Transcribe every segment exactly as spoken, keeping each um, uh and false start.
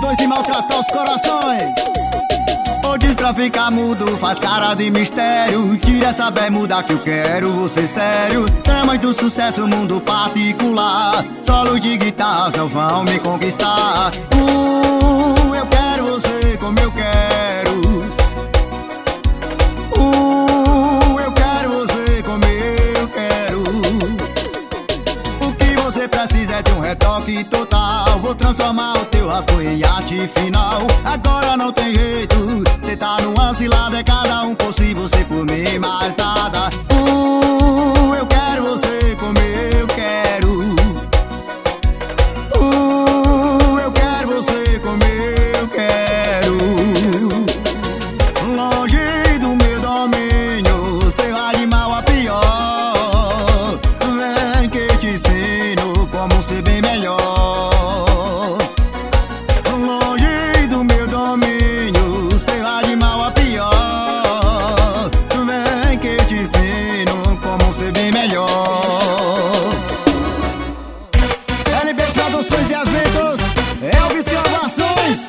depois de maltratar os corações. Ou diz pra ficar mudo, faz cara de mistério. Tira essa bermuda que eu quero você sério. Tramas do sucesso, mundo particular. Solos de guitarras não vão me conquistar. Uh, eu quero você como eu quero. Uh, eu quero você como eu quero. O que você precisa é de um retoque total. Vou transformar o teu rascunho em arte final. Agora não tem jeito, cê tá numa cilada. É cada um por si, você por mim, mais nada. Uh, eu quero você como eu quero. Uh, eu quero você como eu quero. Longe do meu domínio, cê vai de mal a pior. Vem que eu te ensino como ser bem melhor. Longe do meu domínio, cê vai de mal a pior. Vem que eu te ensino como ser bem melhor. L B Produções e Eventos, Elvis Gravações.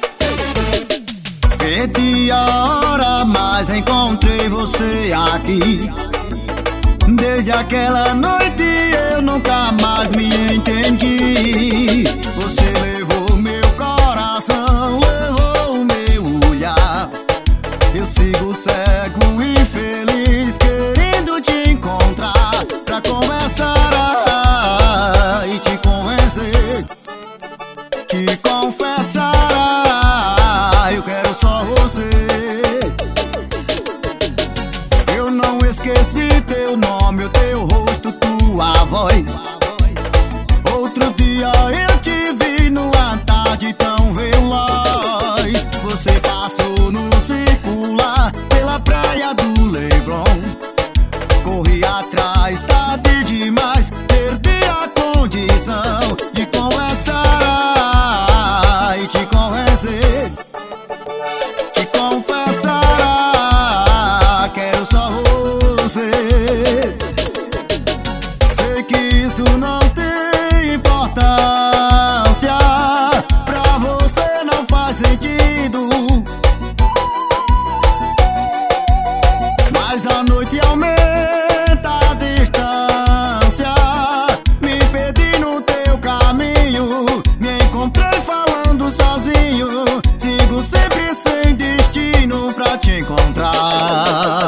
Perdi a hora, mas encontrei você aqui. Desde aquela noite eu nunca mais me entendi. Você levou meu coração, levou o meu olhar. Eu sigo cego e infeliz, querendo te encontrar pra conversar e te convencer, te confessar. Eu quero só você. Eu não esqueci teu nome, o teu rosto, tua voz. Outro dia eu te vi numa tarde tão veloz. Você passou no circular pela praia do Leblon. Corri atrás, tarde demais, perdi a condição de conversar e te convencer, te confessar. Quero só você. Sei que isso não tem importância, pra você não faz sentido, mas a noite aumenta a distância. Me perdi no teu caminho, me encontrei falando sozinho. Sigo sempre sem destino pra te encontrar.